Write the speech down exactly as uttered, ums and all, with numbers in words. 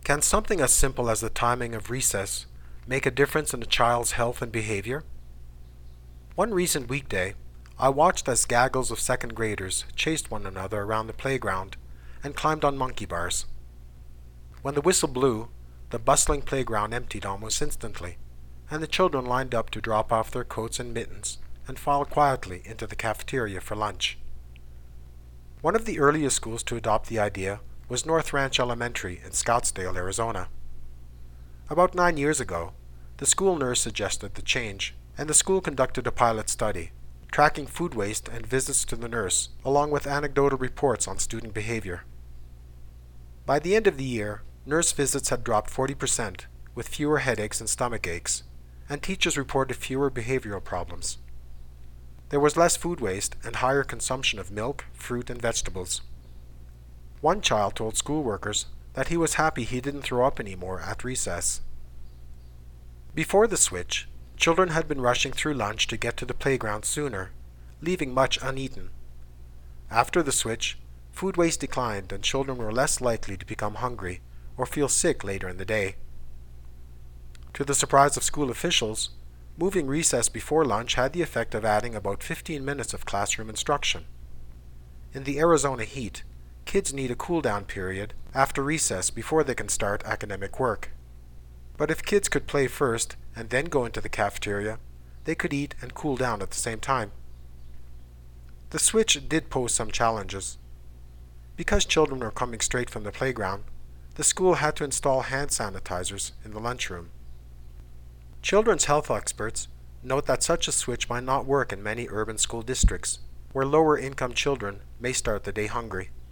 Can something as simple as the timing of recess make a difference in a child's health and behavior? One recent weekday, I watched as gaggles of second graders chased one another around the playground and climbed on monkey bars. When the whistle blew, the bustling playground emptied almost instantly, and the children lined up to drop off their coats and mittens and file quietly into the cafeteria for lunch. One of the earliest schools to adopt the idea was North Ranch Elementary in Scottsdale, Arizona. About nine years ago, the school nurse suggested the change, and the school conducted a pilot study, tracking food waste and visits to the nurse, along with anecdotal reports on student behavior. By the end of the year, nurse visits had dropped forty percent, with fewer headaches and stomach aches, and teachers reported fewer behavioral problems. There was less food waste and higher consumption of milk, fruit, and vegetables. One child told schoolworkers that he was happy he didn't throw up anymore at recess. Before the switch, children had been rushing through lunch to get to the playground sooner, leaving much uneaten. After the switch, food waste declined and children were less likely to become hungry or feel sick later in the day. To the surprise of school officials, moving recess before lunch had the effect of adding about fifteen minutes of classroom instruction. In the Arizona heat, kids need a cool-down period after recess before they can start academic work. But if kids could play first and then go into the cafeteria, they could eat and cool down at the same time. The switch did pose some challenges. Because children were coming straight from the playground, the school had to install hand sanitizers in the lunchroom. Children's health experts note that such a switch might not work in many urban school districts, where lower-income children may start the day hungry.